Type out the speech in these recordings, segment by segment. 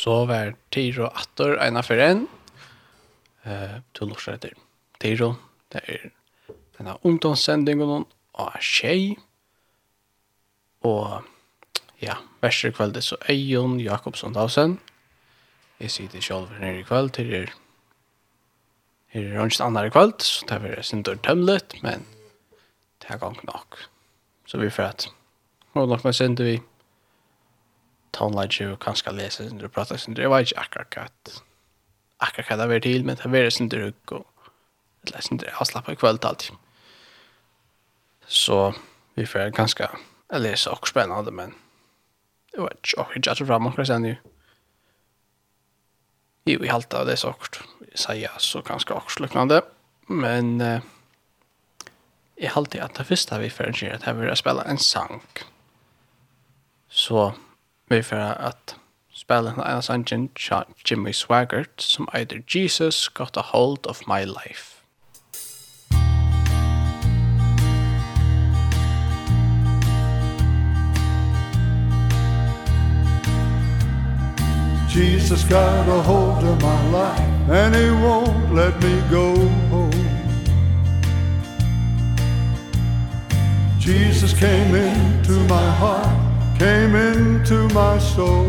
så var Tiro Attor ena för en. Till lossar det. Tiro, det är den här ungdomssändningen och tjej. Och ja, värsta kvället så Eion Jakobsson Dausen. Jag sitter själv nere i kväll till er. Här är det andra kväll, så det är inte tömligt, men det är gång nog. Så vi får att och nog med sen vi tonlage och kanske läsa och prata sen. Det var inte akkurat det var till, men det var sen det och läsa inte avslappa i kväll alltid. Så vi får ganska läsa och spännande, men det var inte så framåt sen nu. Vi halta det sagt säga så ganska också liknande, men jag alltid att det första vi för att här vill spela en sång. Så vi för att spela en sång Jimmy Swaggart som heter Jesus Got a Hold of My Life. Jesus got a hold of my life and he won't let me go. Jesus came into my heart, came into my soul.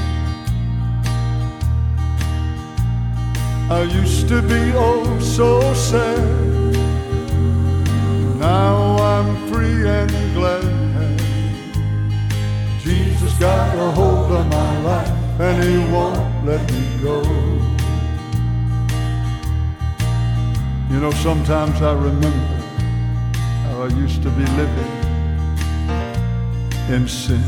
I used to be oh so sad. Now I'm free and glad. Jesus got a hold of my life and he won't let me go. You know, sometimes I remember how I used to be living in sin.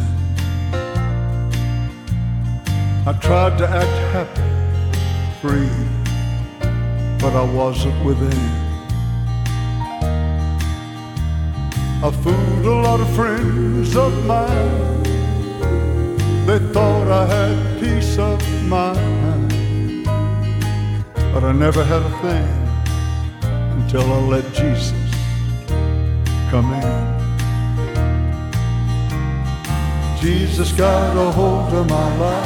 I tried to act happy, free, but I wasn't within. I fooled a lot of friends of mine. They thought I had peace of mind, but I never had a thing until I let Jesus come in. Jesus got a hold of my life.